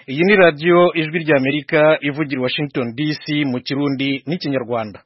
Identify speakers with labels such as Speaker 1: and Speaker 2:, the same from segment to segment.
Speaker 1: iyi ni radio ijwi rya Amerika ivugira Washington DC mu Kirundi n'ikinyarwanda.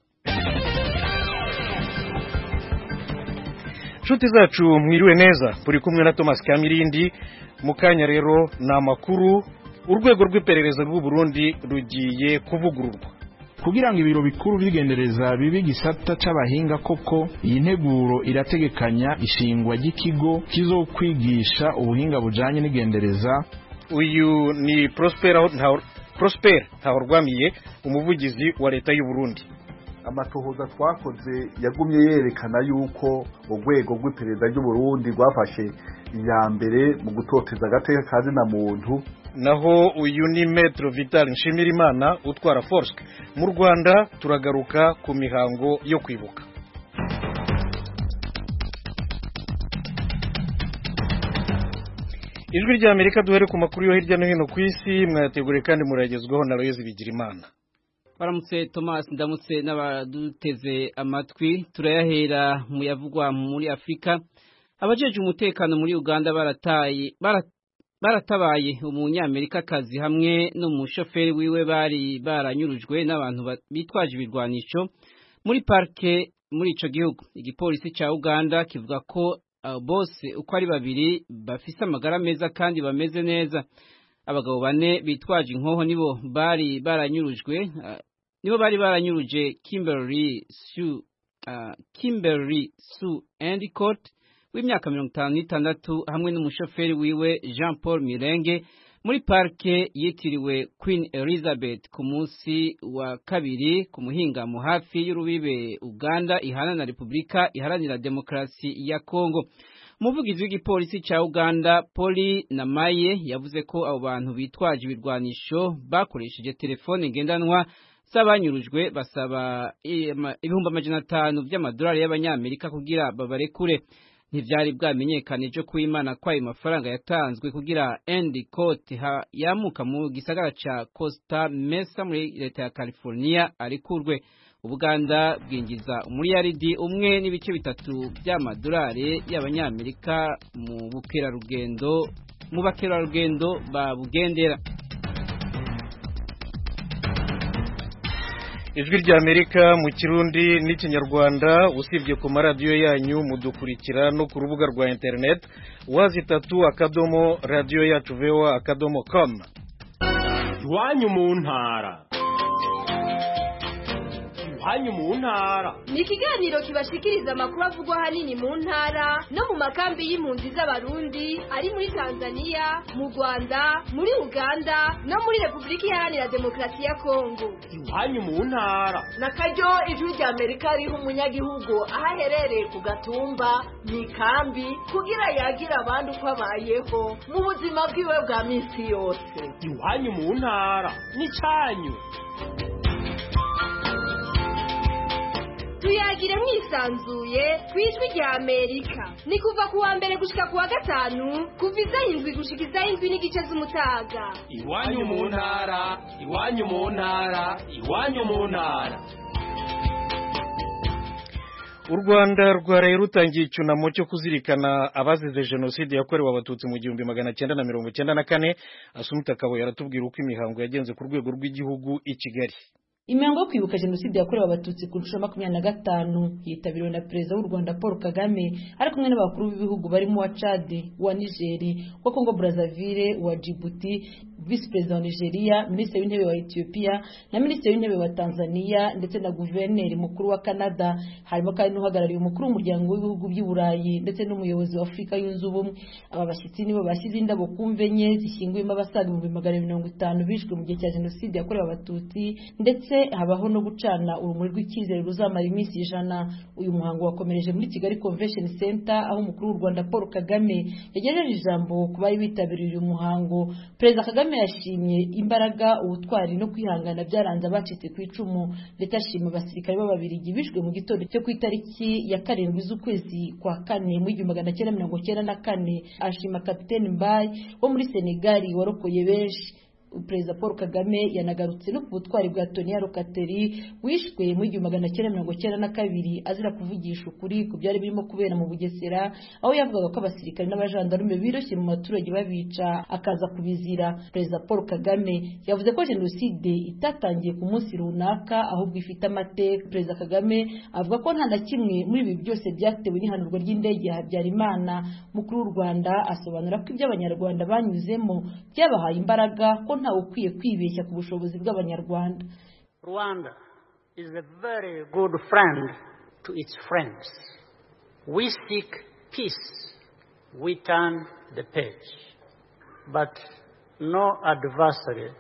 Speaker 1: Nshuti zacu mwiriwe neza, turi kumwe na Thomas Kamirindi. Mukanya rero na makuru, urwego rw'iperereza rw'u Burundi rugiye kuvugururwa
Speaker 2: kugira ngo ibiro bikuru bigendereza bibi gisata c'abahinga koko. Iyi nteguro irategekanya ishingwa ry'ikigo kizokwigisha ubuhinga bujanye n'igendereza.
Speaker 1: Uyu ni Prosper Ntahorwamiye, umuvugizi wa leta y'u Burundi.
Speaker 3: Amatohoza twakoze yagumye yerekana yuko urwego rw'iperereza ry'u Burundi rwafashe iya mbere mu gutoteza agateka kazi na muntu.
Speaker 1: Naho uyu ni Maître Vital Nshimirimana utwara Force mu Rwanda. Turagaruka ku mihango yo kwibuka. Ijwi rya Amerika, duhere ku makuru yo hirya no hino ku isi, mwayategure kandi muragezwaho na Loyezi Bigirimana.
Speaker 4: Baramutse Thomas, ndamutse n'abaduteze amatwi. Turayahera mu yavugwa muri Afrika. Abajeje umutekano muri Uganda baratabaye umunyamerika kazi hamwe n'umushoferi wiwe bari baranyurujwe n'abantu bitwaje ibirwanisho muri parke muri ico gihugu. Igipolisi ca Uganda kivuga ko bose uko ari babiri bafise amagara meza kandi bameze neza. Abagabo bane bitwaje inkoho nibo bari baranyuruje Kimberly Sue Endicott w'imyaka 56 hamwe n'umushoferi wiwe Jean Paul Mirenge muri parke yitiriwe Queen Elizabeth ku munsi wa kabiri ku muhingamo hafi y'urubibe Uganda ihana na Republika Iharanira Demokarasi ya Kongo. Umuvugizi w'igipolisi ca Uganda Poli Namaye yavuze ko abo bantu bitwaje ibirwanisho bakoresheje telefone ngendanwa z'abanyurujwe, basaba $500 by'amadolari y'abanyamerika kugira babarekure. Ntivyari bwamenyekane jo kwimana kwayo mafaranga yatanzwe kugira Endicott yamuka mu gisagara ca Costa Mesa muri leta ya California arikurwe. Ubuganda bwinjiza umuriyaridi umwe n'ibice bitatu by'amadolari y'abanyamerika mu bakerarugendo babugendera.
Speaker 1: Ijwi rya Amerika mu Kirundi n'ikinyarwanda, usibye ku maradiyo yanyu mudukurikira no ku rubuga rwa internet www.radioyacu.com.
Speaker 5: Iwanyu mu ntara. Iwanyu mu ntara
Speaker 6: ni ikiganiro kibashikiriza amakuru avugwa hanini mu ntara no mu makambi y'impunzi z'abarundi ari muri Tanzania, mu Rwanda, muri Uganda no muri Republika Iharanira Demokarasi ya Kongo.
Speaker 5: Iwanyu mu ntara
Speaker 7: na karyo ijwi rya Amerika riha umunyagihugu aho aherereye ku gatumba mu ikambi kugira yagira abandi uko abayeho mu buzima bwiwe bwa minsi yose.
Speaker 5: Iwanyu mu ntara ni cyanyu.
Speaker 6: Tuyagire mwisanzuye kwijwi rya Amerika. Ni kuva kuwa mbere gushika kuwa gatanu kuva 7 gushika 7 n'igice z'umutaga.
Speaker 5: Iwanyu mu ntara, iwanyu mu ntara, iwanyu mu ntara.
Speaker 1: U Rwanda rwaraye rutangiye icyunamo cyo kuzirikana abazize jenoside yakorewe abatutsi mu 1994. Asumta Kabo yaratubwira uko imihango yagenze ku rwego rw'igihugu i Kigali.
Speaker 8: Imihango yo kwibuka jenoside yakorewe abatutsi ku nshuro 25 yitabiriwe na Perezida w'u Rwanda Paul Kagame ari kumwe n'abakuru b'ibihugu barimo wa Chad, wa Niger, wa Congo Brazzaville, wa Djibouti, Vice President wa Nigeria, Minisitiri w'Intebe wa Ethiopia na Minisitiri w'Intebe wa Tanzania ndetse na Guverineri mukuru wa Canada. Harimo kandi n'uhagarariye umukuru w'umuryango w'ibihugu by'u Burayi ndetse n'umuyobozi wa Afrika yunze ubumwe. Aba bashyitsi nibo bashyize indabo ku mve enye zishyinguyemo abasaga 250 bishwe mu gihe cya jenoside yakorewe abatutsi, ndetse habaho no gucana urumuri rw'icyizere ruzamara iminsi 100. Uyu muhango wakomereje muri Kigali Convention Center aho umukuru w'u Rwanda Paul Kagame yagejeje ijambo ku bari bitabiriye uyu muhango. Perezida Kagame yashimye imbaraga, ubutwari no kwihangana byaranze abacitse ku icumu, ndetse ashima abasirikare b'Ababiligi bishwe mu gitondo cyo ku itariki ya 7 z'ukwezi kwa 4 mu 1994. Ashima Kapiteni Mbaye wo muri Senegal warokoye benshi. Perezida Paul Kagame yanagarutse no ku butwari bwa Tonia Rokateri wishwe mu 1992 azira kuvugisha ukuri ku byari birimo kubera mu Bugesera, aho yavugaga ko abasirikare n'abajandarume biroshye mu baturage babica akaza kubizira. Perezida Paul Kagame yavuze ko jenoside itatangiye ku munsi runaka ahubwo ifite amateka. Perezida Kagame avuga ko nta na kimwe muri ibi byose byatewe n'ihanurwa ry'indege ya Habyarimana. Mukuru w'u Rwanda asobanura ko ibyo abanyarwanda banyuzemo byabahaye imbaraga, ko ntawe ukwiye kwibeshya ku bushobozi bw'abanyarwanda.
Speaker 9: Rwanda is a very good friend to its friends. We seek peace. We turn the page. But no adversary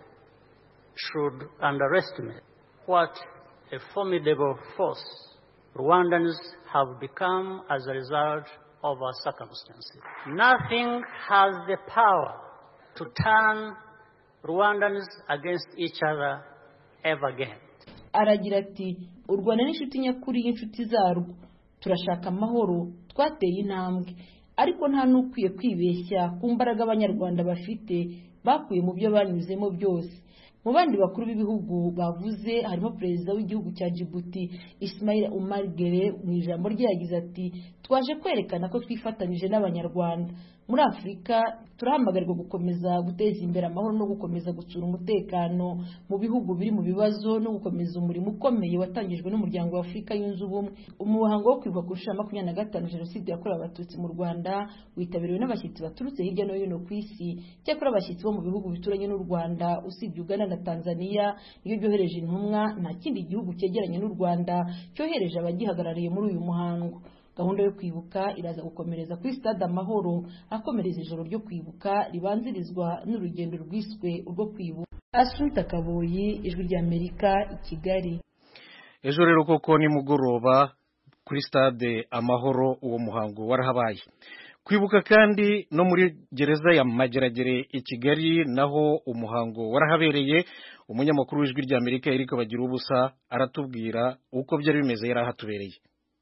Speaker 9: should underestimate what a formidable force Rwandans have become as a result of our circumstances. Nothing has the power to turn Rwandans against each other ever again.
Speaker 8: Aragira ati u Rwanda n'inshuti nyakuri y'inshuti zarwo, turashaka amahoro, twateye intambwe, ariko nta n'ukwiye kwibeshya ku mbaraga abanyarwanda bafite bakuye mu byo banyuzemo byose. Mu bandi bakuru b'ibihugu bavuze harimo perezida w'igihugu cya Djibouti Ismail Omar Guelleh. Mu ijambo rye yagize ati twaje kwerekana ko twifatanyije n'abanyarwanda muri Afurika, turahamagarwa gukomeza guteza imbere amahoro no gukomeza gutsura umutekano mu bihugu biri mu bibazo no gukomeza umurimo ukomeye watangijwe n'umuryango wa Afurika yunze ubumwe. Umuhango wo kwibuka ku nshuro 25 jenoside yakorewe abatutsi mu Rwanda witabiriwe n'abashyitsi baturutse hirya no hino ku isi. Cyakora abashyitsi bo mu bihugu bituranye n'u Rwanda usibye Uganda na Tanzania iyo byohereje intumwa, nta kindi gihugu cyegeranye n'u Rwanda cyohereje abagihagarariye muri uyu muhango. Gahunda yo kwibuka iraza gukomereza kuri Stade Amahoro, akomereza ijoro ryo kwibuka ribanzirizwa n'urugendo rwiswe urwo kwibuka. Asumta Kaboyi, Ijwi ry'Amerika, i Kigali.
Speaker 1: Ejo rero koko ni mugoroba kuri Stade Amahoro uwo muhango warahabaye. Kwibuka kandi no muri gereza ya Mageragere i Kigali naho umuhango warahabereye. Umunyamakuru w'Ijwi ry'Amerika Eric Bagirubusa aratubwira uko byari bimeze yarahatubereye.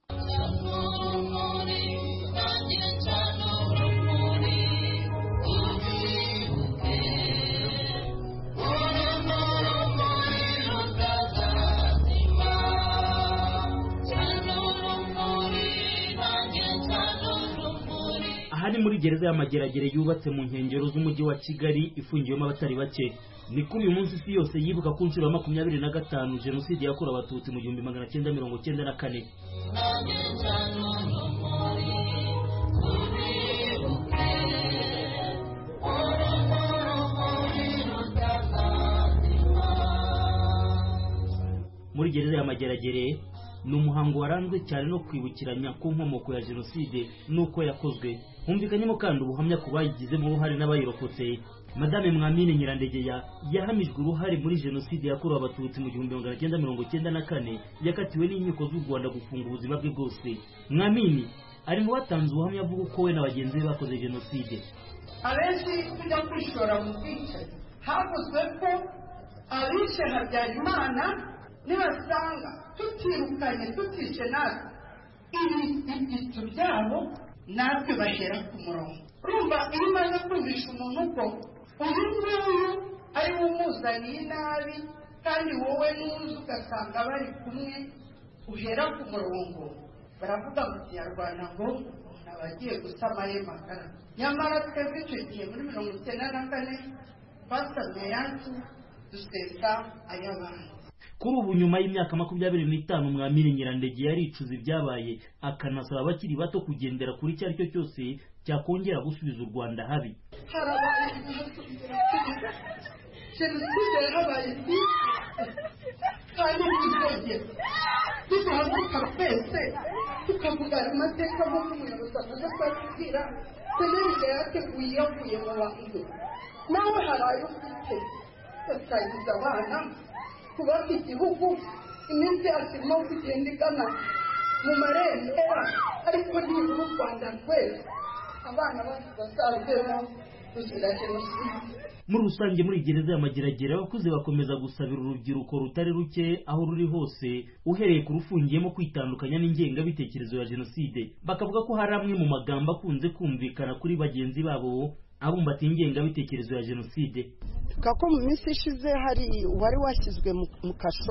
Speaker 10: Ahari muri gereza ya Mageragere yubatse mu nkengero z'umujyi wa Kigali ifungiyemo abatari bake. Ni kuri uyu munsi isi yose yibuka ku nshuro 25 jenoside yakorewe abatutsi mu 1994. Muri gereza ya Mageragere ni umuhango waranzwe cyane no kwibukiranya ku nkomoko ya jenoside nuko yakozwe. Humvikanyemo kandi ubuhamya ku bayigizemo uruhare n'abayirokotse. Madame Mwamini Nyirandegeya yahamijwe uruhare muri jenoside yakorewe abatutsi mu 1994, yakatiwe n'inkiko z'u Rwanda gufunga ubuzima bwe bwose. Mwamini ari mu batanze ubuhamya avuga uko we na bagenzi be bakoze jenoside.
Speaker 11: Abenshi kujya kwishora mu bwica havuzwe ko abishe Habyarimana nibasanga tutirukanye tutishe natwe ibyitso byabo natwe bahera ku murongo. Urumva iyo umaze kumvisha umuntu ko uyu nguyu ari we umuzaniye nabi kandi wowe n'uzi ugasanga bari kumwe uhera ku murongo, baravuga mu Kinyarwanda ngo umuntu aba agiye gusama aye magara. Nyamara twebwe icyo gihe muri 1994 twasamye yacu dusesa ay'abandi.
Speaker 10: Kuri ubu nyuma y'imyaka 25 Mwamini Nyirandegeya yaricuza ibyabaye, akanasaba abakiri bato kugendera kuri cyari cyo cyose cyakongera gusubiza u Rwanda habi.
Speaker 11: Jenoside yabaye kandi tuzongera tuzamuka twese tukavuga amateka nk'uko umuyobozi amaze kwatubwira. Jenoside yateguye yavuye mu bantu nawe hari ayo ufite tukagiza abana kubaka igihugu. Iminsi asimo kugenda igana mu marembera, ariko nibura u Rwanda rwese abana bacu bazarwemo kuzira jenoside.
Speaker 10: Muri rusange muri gereza ya Mageragere abakuze bakomeza gusabira urubyiruko rutari ruke aho ruri hose, uhereye ku rufungiyemo kwitandukanya n'ingengabitekerezo ya jenoside. Bakavuga ko hari amwe mu magambo akunze kumvikana kuri bagenzi babo abumbatiye ingengabitekerezo ya jenoside.
Speaker 11: Kako mu minsi ishize hari wari washyizwe mu kasho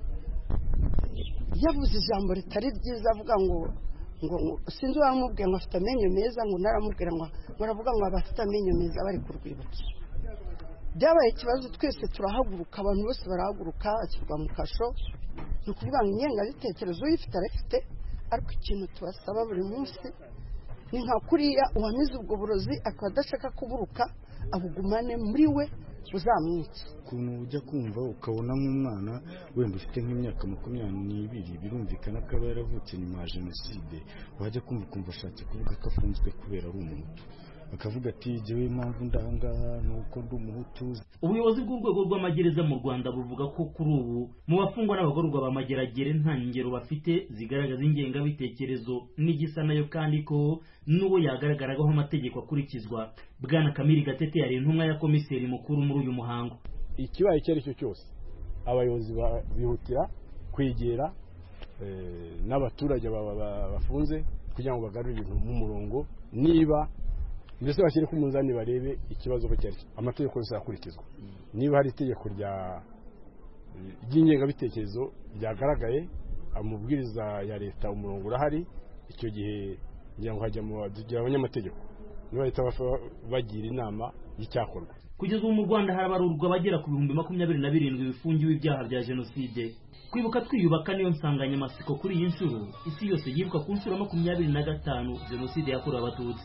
Speaker 11: yavuze ijambo ritari ryiza avuga ngo sinzi wamubwiye ngo afite amenyo meza, ngo naramubwira ngo baravuga ngo abafite amenyo meza bari ku rwibutso. Byabaye ikibazo, twese turahaguruka, abantu bose barahaguruka, ashyirwa mu kasho. Ni ukuvuga ngo ingengabitekerezo uyifite arafite, ariko ikintu tubasaba buri munsi ni nka kuriya uwamize ubwo burozi akaba adashaka kuburuka, abugumane muri we uzamwica.
Speaker 12: Ukuntu ujya kumva ukabona nk'umwana wenda ufite nk'imyaka 22 birumvikana ko aba yaravutse nyuma ya jenoside, wajya kumva ashatse kuvuga ko afunzwe kubera ari umuhutu, bakavuga ati jewe impamvu ndangaha nuko ndi umuhutu.
Speaker 10: Ubuyobozi bw'urwego rw'amagereza mu Rwanda buvuga ko kuri ubu mu bafungwa n'abagororwa b'amageragere nta ngero bafite zigaragaza ingengabitekerezo n'igisa nayo, kandi ko n'uwo yagaragaragaho amategeko akurikizwa. Bwana Kamili Gatete yari intumwa ya komiseri mukuru muri uyu muhango.
Speaker 13: Ikibaye icyo ari cyo cyose abayobozi bihutira kwegera n'abaturage bafunze kugira ngo bagarure ibintu mu murongo, niba mbese bashyire ku munzani barebe ikibazo ko cyari amategeko yose akurikizwa. Niba hari itegeko ry'ingengabitekerezo ryagaragaye, amubwiriza ya leta umurongo urahari, icyo gihe ngira ngo hajya mu abanyamategeko niba leta bagira inama y'icyakorwa.
Speaker 10: Kugeza ubu mu Rwanda harabarurwa abagera ku 27,000 bifungiwe ibyaha bya jenoside. Kwibuka twiyubaka niyo nsanganyamatsiko kuri iyi nshuro. Isi yose yibuka ku nshuro 25 jenoside yakorewe abatutsi.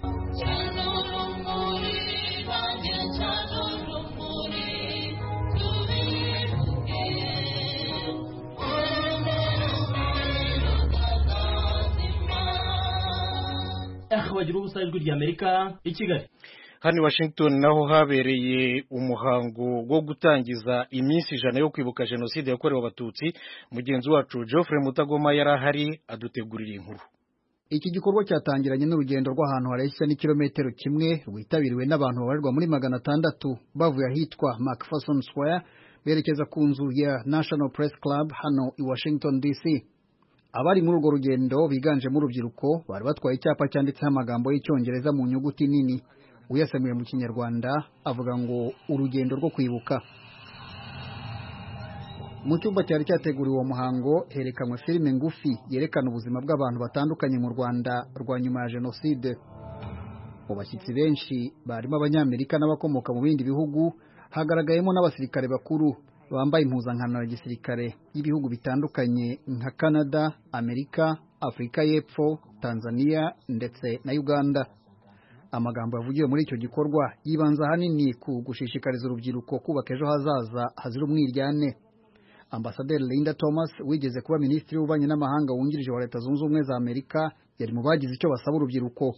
Speaker 10: Bagira ubusa ijwi ry'Amerika i Kigali.
Speaker 1: Hano Washington naho habereye umuhango wo gutangiza iminsi 100 yo kwibuka jenoside yakorewe abatutsi. Mugenzi wacu Geoffrey Mutagoma yarahari adutegurira inkuru.
Speaker 14: Iki gikorwa cyatangiranye n'urugendo rw'ahantu hareshya n'ikilometero kimwe rwitabiriwe n'abantu babarirwa muri 600 bavuye ahitwa McPherson Square berekeza ku nzu ya National Press Club hano i Washington DC. Abari muri urwo rugendo biganjemo urubyiruko bari batwaye icyapa cyanditseho amagambo y'Icyongereza mu nyuguti nini. Uyasemuye mu Kinyarwanda avuga ngo urugendo rwo kwibuka. Mu cyumba cyari cyateguriwe uwo muhango herekanwe filime ngufi yerekana ubuzima bw'abantu batandukanye mu Rwanda rwa nyuma ya jenoside. Mu bashyitsi benshi barimo Abanyamerika n'abakomoka mu bindi bihugu, hagaragayemo n'abasirikare bakuru bambaye impuzankano ya gisirikare y'ibihugu bitandukanye nka Canada, Amerika, Afrika y'Epfo, Tanzania ndetse na Uganda. Amagambo yavugiwe muri icyo gikorwa yibanza hanini ku gushishikariza urubyiruko kubaka ejo hazaza hazira umwiryane. Ambasaderi Linda Thomas wigeze kuba minisitiri w'ububanyi n'amahanga wungirije wa Leta Zunze Ubumwe za Amerika yari mu bagize icyo basaba urubyiruko.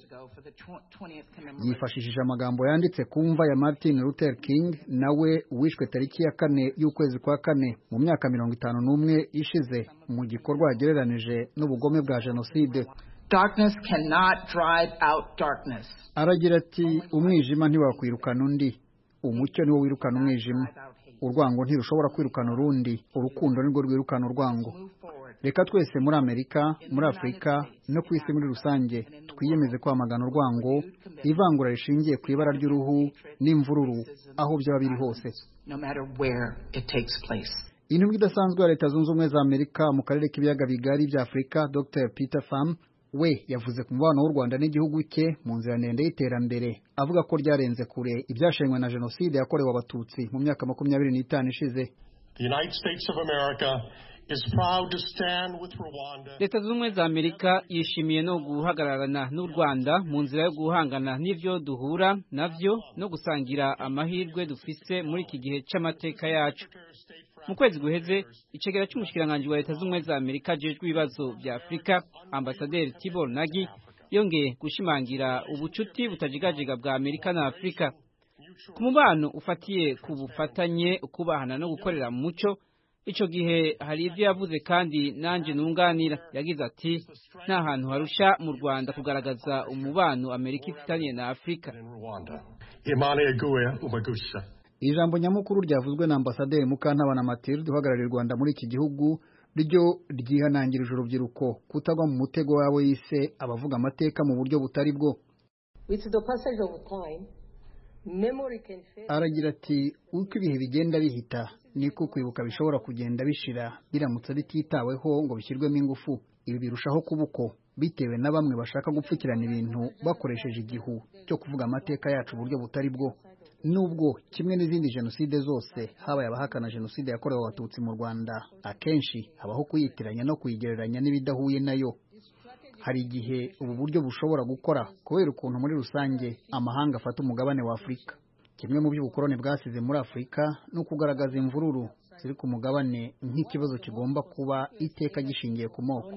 Speaker 14: Yifashishije amagambo yanditse ku mva ya Martin Luther King nawe wishwe tariki ya 4 y'ukwezi kwa 4 mu myaka 51 ishize mu gikorwa yagereranije n'ubugome bwa jenoside.
Speaker 15: Darkness cannot drive out darkness.
Speaker 14: Aragira ati umwijima ntiwakwirukana undi, umucyo niwo wirukana umwijima. Urwango ntirushobora kwirukana urundi, urukundo nirwo rwirukana urwango. Reka twese muri Amerika, muri Afrika no ku isi muri rusange twiyemeze kwamagana urwango, ivangura rishingiye ku ibara ry'uruhu n'imvururu aho byaba biri hose.
Speaker 15: No matter where it takes place.
Speaker 14: Intumwa idasanzwe ya Leta Zunze Ubumwe za Amerika mu karere k'ibiyaga bigari bya Afrika, Dr. Peter Pham we yavuze ku mubano w'u Rwanda n'igihugu cye mu nzira ndende y'iterambere, avuga ko ryarenze kure ibyashenywe na jenoside yakorewe abatutsi mu myaka 25 ishize.
Speaker 16: The United States of America is proud to stand with Rwanda.
Speaker 4: Leta Zunze Ubumwe za Amerika yishimiye no guhagararana n'u Rwanda mu nzira yo guhangana n'ivyo duhura navyo no gusangira amahirwe dufise muri iki gihe c'amateka yacu. Mu kwezi guheze icegera cy'umushikiranganje wa Leta Zunze Ubumwe za Amerika jejwe ibibazo bya Afrika, Ambasaderi Tibor Nagy yongeye gushimangira ubucuti butajigajiga bwa Amerika na Afrika. Ku mubano ufatiye ku bufatanye, kubahana no gukorera mu muco, ico gihe hari ivyo yavuze kandi nanje nunganira. Yagize ati nta hantu harusha mu Rwanda kugaragaza umubano Amerika ifitanye na Afrika.
Speaker 14: Ijambo nyamukuru ryavuzwe na Ambasaderi Mukantabana Mathilde uhagarariye u Rwanda muri iki gihugu ryo ryihanangirije urubyiruko kutagwa mu mutego wabo yise abavuga amateka mu buryo butari bwo.
Speaker 17: With the passage of time,
Speaker 14: aragira ati uko ibihe bigenda bihita niko kwibuka bishobora kugenda bishira biramutse bititaweho ngo bishyirwemo ingufu. Ibi birushaho kuba uko bitewe na bamwe bashaka gupfukirana ibintu bakoresheje igihu cyo kuvuga amateka yacu uburyo butari bwo. Nubwo kimwe n'izindi jenoside zose habaye abahakana jenoside yakorewe abatutsi mu Rwanda, akenshi habaho kuyitiranya no kuyigereranya n'ibidahuye nayo. Hari igihe ubu buryo bushobora gukora kubera ukuntu muri rusange amahanga afata umugabane wa Afurika. Kimwe mu by'ubukoloni bwasize muri Afurika no kugaragaza imvururu ziri ku mugabane nk'ikibazo kigomba kuba iteka gishingiye ku moko.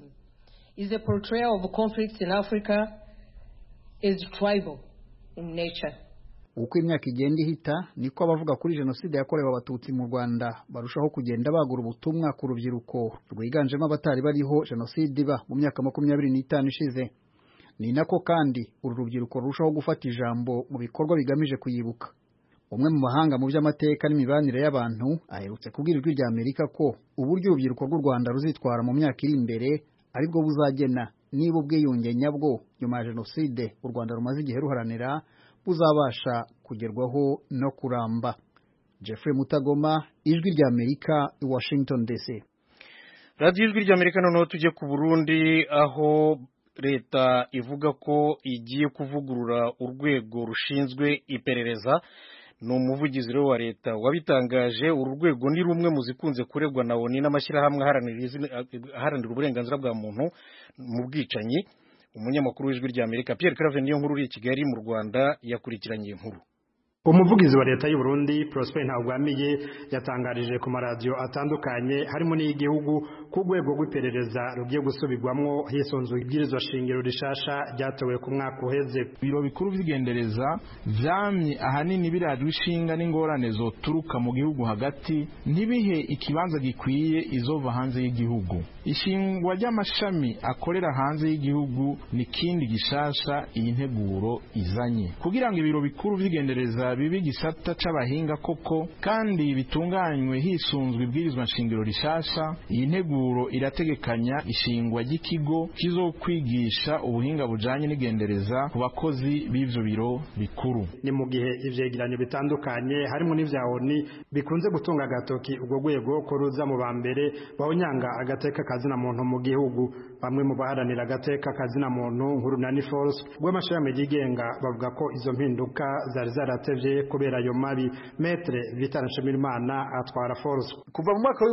Speaker 17: Is the portrayal of conflicts in Africa is tribal in nature.
Speaker 14: Uko imyaka igenda ihita niko abavuga kuri jenoside yakorewe abatutsi mu Rwanda barushaho kugenda bagura ubutumwa ku rubyiruko rwiganjemo abatari bariho jenoside iba mu myaka 25 ishize. Ni nako kandi uru rubyiruko rushaho gufata ijambo mu bikorwa bigamije kuyibuka. Umwe mu mahanga mu by'amateka n'imibanire y'abantu aherutse kubwira Ijwi ry'Amerika ko uburyo urubyiruko rw'u Rwanda ruzitwara mu myaka iri imbere aribwo buzagena niba ubwiyunge nyabwo nyuma ya jenoside u Rwanda rumaze igihe ruharanira buzabasha kugerwaho no kuramba. Jeffrey Mutagoma, Ijwi ry'Amerika, i Washington DC.
Speaker 1: Radio Ijwi ry'Amerika noneho tujye ku Burundi, aho leta ivuga ko igiye kuvugurura urwego rushinzwe iperereza. Ni umuvugizi wa leta wabitangaje. Uru rwego ni rumwe mu zikunze kuregwa na ONU n'amashyirahamwe aharanira uburenganzira bwa muntu mu bwicanyi. Umunyamakuru w'Ijwi ry'Amerika Pierre Claver niyo nkuru uri i Kigali mu Rwanda yakurikiranye inkuru.
Speaker 18: Umuvugizi wa leta y'u Burundi Prosper Ntagwamiye yatangarije ku maradiyo atandukanye harimo n'igihugu ku rwego rw'iperereza rugiye gusubirwamwo hisonzwe ibwirizwa shingiro rishasha ryatowe ku mwaka uheze.
Speaker 2: Biro bikuru vy'igendereza vyamye ahanini birajwe ishinga n'ingorane zoturuka mu gihugu hagati ntibihe ikibanza gikwiye izova hanze y'igihugu. Ishingwa ry'amashami akorera hanze y'igihugu ni kindi gishasha iyi nteguro izanye kugira ngo ibiro bikuru vy'igendereza bibi gisata c'abahinga koko kandi bitunganywe hisunzwe ibwirizwa nshingiro rishasha. Iyi nteguro irategekanya ishingwa ry'ikigo kizokwigisha ubuhinga bujanye n'igendereza ku bakozi b'ivyo biro bikuru.
Speaker 18: Ni mu gihe ivyegeranyo bitandukanye harimo n'ivya ONU bikunze gutunga agatoki ubwo rwego ko ruza mu bambere bahonyanga agateka kazina muntu mu gihugu. Bamwe mu baharanira agateka kazina muntu nk'urunani Force rw'amashami yigenga bavuga ko izo mpinduka zari zaratevye kubera ayo mabi. Maître Vital Nshimirimana atwara Force.
Speaker 3: Kuva mu mwaka wa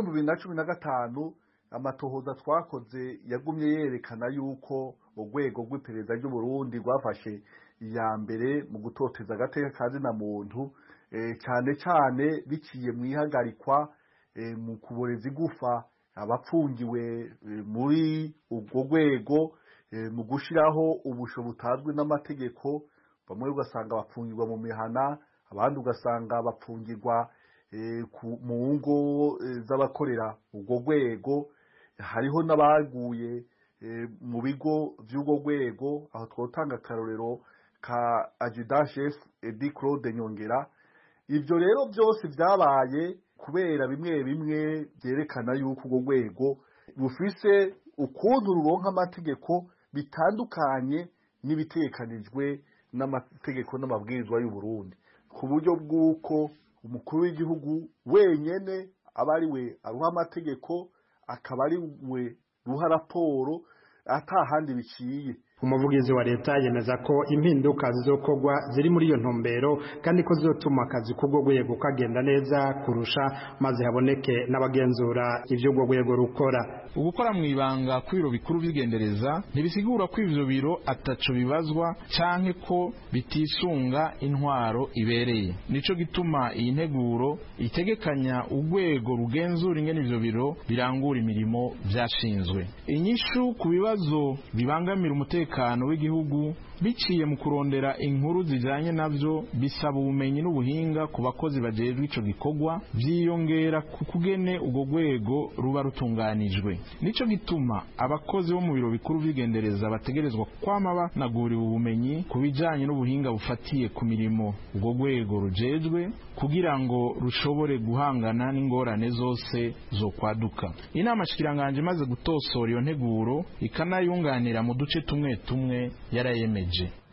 Speaker 3: 2015 amatohoza twakoze yagumye yerekana yuko urwego rw'iperereza ry'u Burundi rwafashe iya mbere mu gutoteza agateka kazina muntu, cyane cyane biciye mu ihagarikwa mu kuboreza igufa abapfungiwe muri ubwo rwego, mu gushiraho ubusho butazwi n'amategeko. Bamwe ugasanga bapfungirwa mu mihana, abandi ugasanga bapfungirwa mu ngo z'abakorera ubwo rwego. Hariho n'abaguye mu bigo by'ubwo rwego, aho twotanga akarorero ka Adjudant Chef Edi Claude Nyongera. Ibyo rero byose byabaye kubera bimwe bimwe byerekana yuko ubwo rwego rufise ukuntu ruronka amategeko bitandukanye n'ibitekanijwe n'amategeko n'amabwirizwa y'u Burundi, ku buryo bw'uko umukuru w'igihugu wenyene aba ari we aruha amategeko, akaba ari we ruha raporo atahandi biciye.
Speaker 18: Umuvugizi wa leta yemeza ko impinduka zizokorwa ziri muri iyo ntumbero kandi ko zizotuma akazi k'ubwo rwego kagenda neza kurusha, maze haboneke n'abagenzura ivyo urwo rwego rukora.
Speaker 2: Ugukora mu ibanga ku biro bikuru vy'igendereza ntibisigura ko ivyo biro ataco bibazwa canke ko bitisunga intwaro ibereye. Nico gituma iyi nteguro itegekanya urwego rugenzura ingene ivyo biro birangura imirimo vyashinzwe. Inyishu ku bibazo bibangamira umutekano w'igihugu biciye mu kurondera inkuru zijanye navyo bisaba ubumenyi n'ubuhinga ku bakozi bajejwe ico gikorwa, vyiyongera ku kugene urwo rwego ruba rutunganijwe. Nico gituma abakozi bo mu biro bikuru vy'igendereza bategerezwa kwama banaguriwe ubumenyi ku bijanye n'ubuhinga bufatiye ku mirimo urwo rwego rujejwe kugira ngo rushobore guhangana n'ingorane zose zo kwaduka. Inama shikiranganje maze gutosora iyo nteguro ikanayunganira mu duce tumwe tumwe yarayemeje.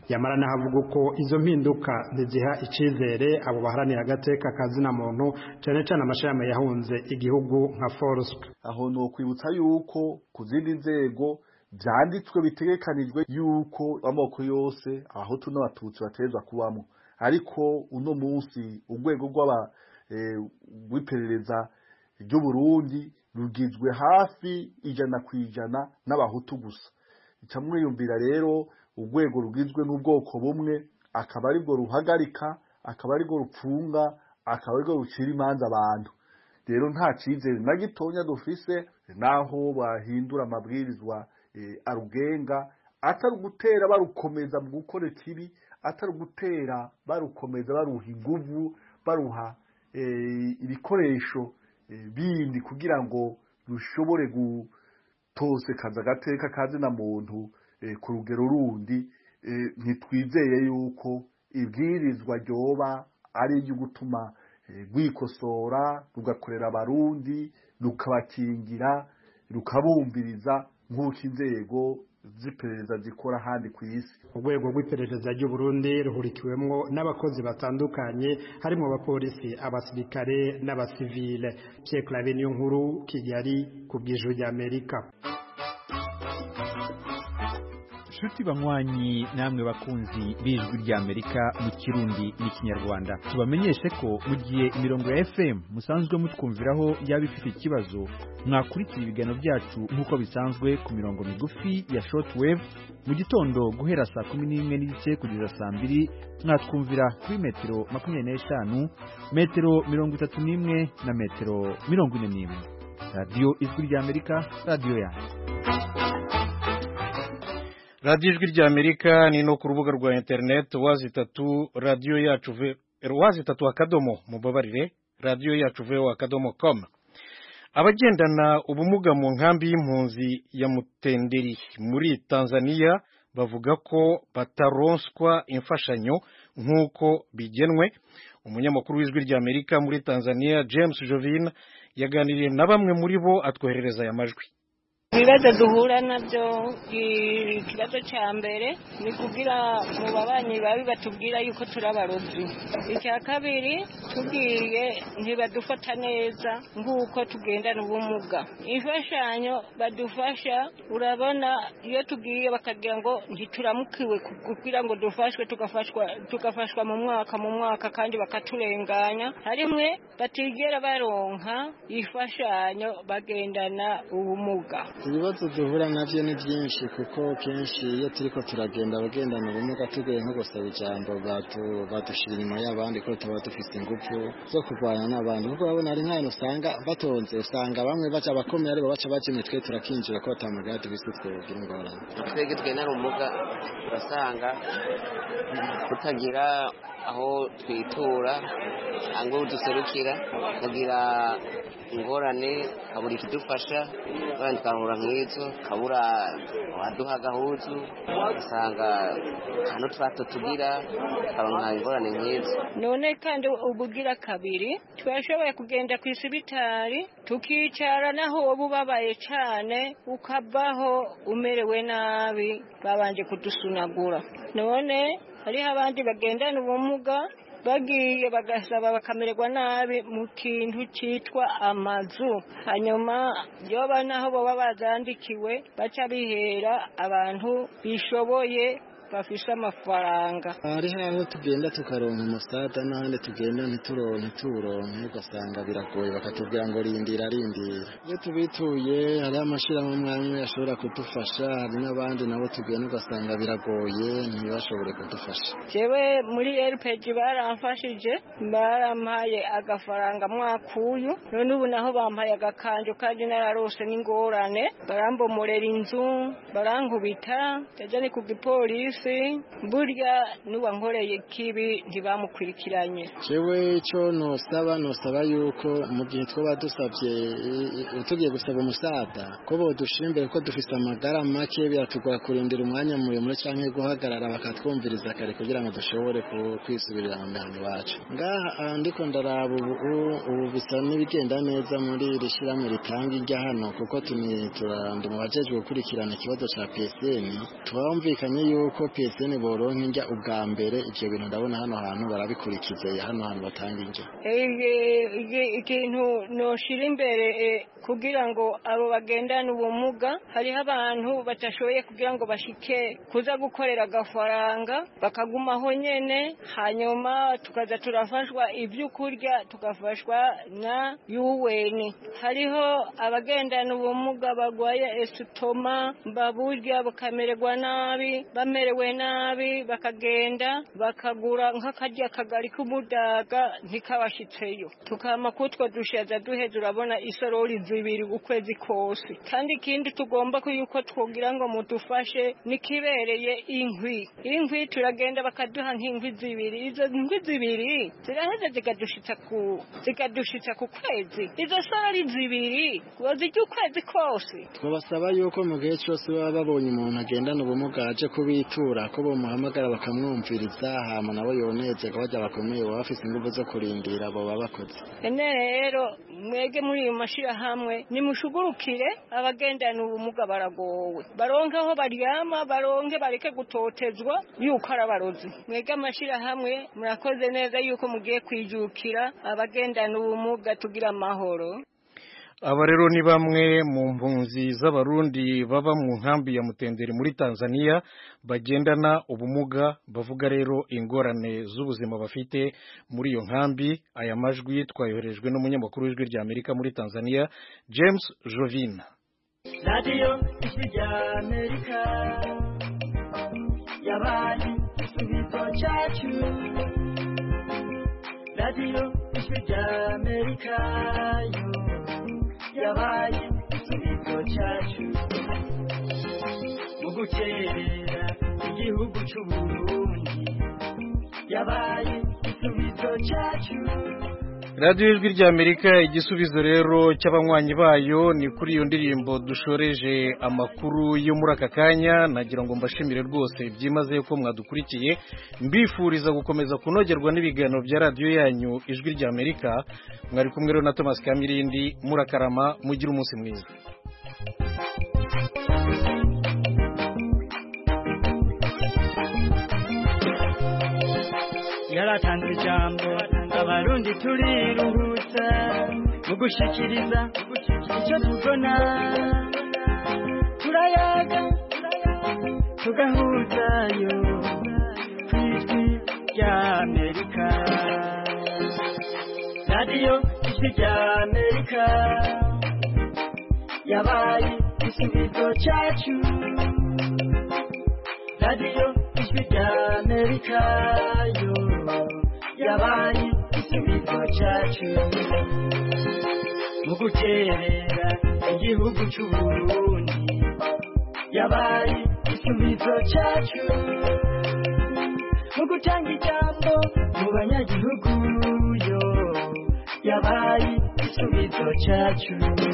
Speaker 18: yamara nahavuga ko izo mpinduka ziziha icizere abo baharanira agateka kazina muntu cyane cyane amashami yahunze igihugu nka Force.
Speaker 3: Aho no kwibutsa yuko ku zindi nzego byanditswe bitegekanijwe yuko amoko yose abahutu n'abatutsi batezwa kubamo, ariko uno munsi urwego rw'iperereza ry'u Burundi rugizwe hafi 100% n'abahutu gusa. Icamwiyumvira rero urwego rugizwe n'ubwoko bumwe akaba ari bwo ruhagarika, akaba ari bwo rupfunga, akaba ari bwo rucira imanza abantu. Rero nta cizere na gitonya dufise naho bahindura amabwirizwa arugenga, atari gutera barukomeza mu gukora ikibi, atari gutera barukomeza baruha inguvu, baruha ibikoresho bindi kugira ngo rushobore gutosekaza agateka kazina muntu ku rugero rundi. Ntitwizeye yuko ibwirizwa ryoba ari iryo gutuma rwikosora rugakorera abarundi, rukabakingira, rukabumviriza nk'uko inzego z'iperereza zikora handi ku isi.
Speaker 18: Urwego rw'iperereza ry'u Burundi ruhurikiwemwo n'abakozi batandukanye harimo abapolisi, abasirikare n'abasivile. Pierre Claver Niyonkuru, Kigali, ku bw'Ijwi ry'Amerika.
Speaker 19: Shuti banywanyi namwe bakunzi b'Ijwi ry'Amerika mu Kirundi n'Ikinyarwanda, tubamenyeshe ko mu gihe imirongo ya FM musanzwe mutwumviraho yaba ifite ikibazo, mwakurikira ibiganiro byacu nk'uko bisanzwe ku mirongo migufi ya shortwave mu gitondo guhera saa 11:30 kugeza saa 2, mwatwumvira kuri metero 25, metero 31 na metero 41. Radio Ijwi ry'Amerika, radio yanyu.
Speaker 1: Radio Ijwi ry'Amerika ni no ku rubuga rwa internet wazitatu radio yacu wazitatu akadomo mubabarire radio yacu akadomo.com. Abagendana ubumuga mu nkambi y'impunzi ya Mutenderi muri Tanzania bavuga ko bataronswa imfashanyo nk'uko bigenwe. Umunyamakuru w'Ijwi ry'Amerika muri Tanzania James Jovin yaganiriye na bamwe muri bo atwoherereza aya majwi.
Speaker 20: Ibibazo duhura nabyo, ikibazo cya mbere ni kugira mu babanyi babi batubwira yuko turabarozi. Icya kabiri tubwiye ntibadufata neza nk'uko tugendana ubumuga. Imfashanyo badufasha, urabona iyo tugiye bakagira ngo ntituramukiwe kugira ngo dufashwe, tugafashwa mu mwaka kandi bakaturenganya. Harimwe batigera baronka ifashanyo bagendana ubumuga.
Speaker 21: Ibibazo duhura navyo ni byinshi kuko kenshi iyo turiko turagenda abagendana ubumuga tugoye nko gusaba ijambo badushira inyuma y'abandi ko tuba dufite ingufu zo kurwanya n'abandi, kuko babona ari nk'ahantu usanga batonze, usanga bamwe baca abakomeye aribo baca baca imitwe turakinjira ko batamugaya tubise twebwe ingorane.
Speaker 22: Twebwe twenara ubumuga urasanga tutagira aho twitura ngo duserukira, tukagira ingorane, kabura ikidufasha, abandi twahura nk'izo, kabura waduha agahuzu, usanga hano twato tugira karonka ingorane nk'izo.
Speaker 20: None kandi ubugira kabiri twashoboye kugenda ku isibitari tukicara naho ububabaye cyane, ukabaho umerewe nabi, babanje kudusunagura. None hariho abandi bagendana ubumuga bagiye bagasaba bakamererwa nabi mu kintu cyitwa amazu, hanyuma yoba naho baba bazandikiwe baca bihera abantu bishoboye bafise amafaranga.
Speaker 21: Hari aho tugenda tukaronka umusada n'ahandi tugenda ntituronke, ugasanga biragoye, bakatubwira ngo rindira. Iyo tubituye hari amashirahamwe amwe ashobora kudufasha, hari n'abandi nabo tugenda ugasanga biragoye ntibashobore kudufasha.
Speaker 20: Jewe muri RPG baramfashije, barampaye agafaranga mwakuyu, none ubu naho bampaye agakanjo kandi nararose n'ingorane, barambomorera inzu, barankubita, tajane ku gipolisi. Burya nuba nkoreye kibi ntibamukurikiranye.
Speaker 21: Jewe ico nosaba yuko mu gihe twaba dusabye tugiye gusaba umusada ko bodushimbere ko dufise amagara make, biratugora kurindira umwanya muremure canke guhagarara bakatwumviriza kare kugira ngo dushobore kwisubirira mu mihana iwacu. Ngaha ndiko ndaraba ubu bisa n'ibigenda neza muri iri shirahamwe ritanga irya hano, kuko turandi mu bajejwe gukurikirana ikibazo ca PSN twumvikanye yuko yuko PSN boronka injya ubwa mbere ivyo bintu ndabona hano hantu barabikurikiza hano hantu batanga injya
Speaker 20: ikintu noshira imbere kugira ngo abo bagendana ubumuga hariho abantu batashoboye kugira ngo bashike kuza gukorera agafaranga bakagumaho nyene hanyuma tukaza turafashwa ibyo kurya tugafashwa na UN. Hariho abagendana ubumuga bagwaye estoma baburya bakamererwa nabi bamerewe nabi bakagenda bakagura nk'akarya kagari k'umudaga ntikabashitseyo tukama kutwo dushaza duheze urabona isorori zibiri ukwezi kose kandi ikindi tugomba yuko twogira ngo mudufashe nikibereye inkwi turagenda bakaduha nk'inkwi zibiri izo nkwi zibiri ziraheze zikadushitsa ku kwezi izo sorori zibiri wazijya ukwezi kose.
Speaker 21: Twabasaba yuko mu gihe cyose baba babonye umuntu agendana ubumuga aje kubitura ko bamuhamagara bakamwumviriza hama nabo yonezega bajya bakomeye baba bafise ingufu zo kurindira abo baba bakoze.
Speaker 20: Rero mwege muri iyo mashirahamwe nimushugurukire abagendana ubumuga baragowe baronke aho baryama baronke bareke gutotezwa yuko arabarozi. Mwege amashirahamwe murakoze neza yuko mugiye kwijukira abagendana ubumuga tugira amahoro.
Speaker 1: Aba rero ni bamwe mu mpunzi z'abarundi baba mu nkambi ya Mutenderi muri Tanzania bagendana ubumuga bavuga rero ingorane z'ubuzima bafite muri iyo nkambi. Aya majwi twayoherejwe n'umunyamakuru w'ijwi rya Amerika muri Tanzania James Jovina.
Speaker 6: Radio ya Amerika yabaye igisubizo cyacu. Radio ya Amerika yabaye igisubizo cyacu mu gukerera igihugu cy'u Burundi yabaye igisubizo cyacu.
Speaker 1: Radio Ijwi rya Amerika igisubizo rero cy'abanywanyi bayo ni kuri iyo ndirimbo dushoreje amakuru yo muri aka kanya. Nagira ngo mbashimire rwose byimaze ko mwadukurikiye mbifuriza gukomeza kunogerwa n'ibiganiro bya radio yanyu Ijwi rya Amerika. Mwari kumwe rero na Thomas Kamirindi murakarama mugira umunsi mwiza.
Speaker 6: Yaratanze ijambo abarundi turiruhutsa mu gushikiriza icyo tubona turayaga tugahuzayo kw'ijwi rya Amerika. Radio Ijwi rya Amerika yabaye igisubizo cyacu. Radio Ijwi rya Amerika yo yabaye igisubizo cyacu mu guterera igihugu cy'u Burundi yabaye igisubizo cyacu mu gutanga ijambo mu banyagihugu yo yabaye igisubizo cyacu.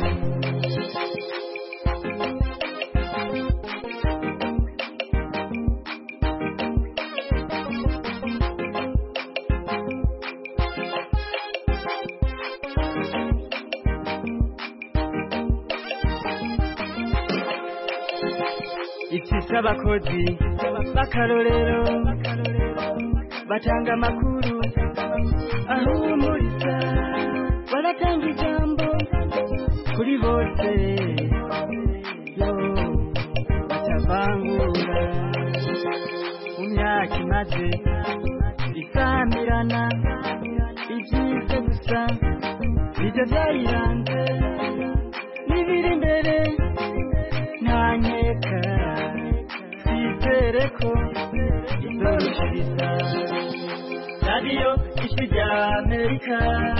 Speaker 6: Ifise abakozi b'akarorero batanga amakuru ahumuriza baratanga ijambo kuri bose yo batavangura mu myaka imaze isamirana ibyiza gusa ibyo byayiranze n'ibiri imbere nta nkeka twizere ko izorushiriza. Radio Ijwi rya Amerika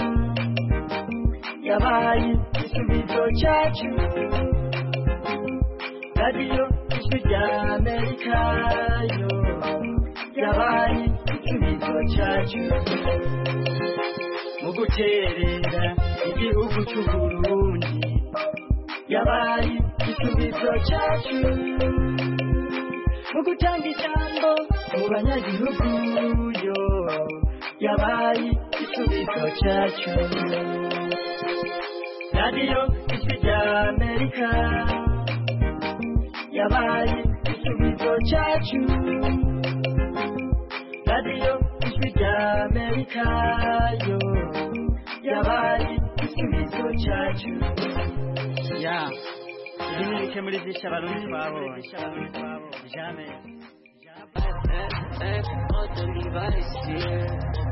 Speaker 6: yabaye igisubizo cyacu. Radio Ijwi rya Amerika yo yabaye igisubizo cyacu mu guterera igihugu cy'u Burundi yabaye igisubizo cyacu mu gutanga ijambo mu banyagihugu yo yabaye igisubizo cyacu. Radio Ijwi rya Amerika yabaye igisubizo cyacu radiyo ijwi ry'Amerika yo yabaye igisubizo cyacu
Speaker 5: ya ibi ni bike muri byinshi abarundi twabonye jamais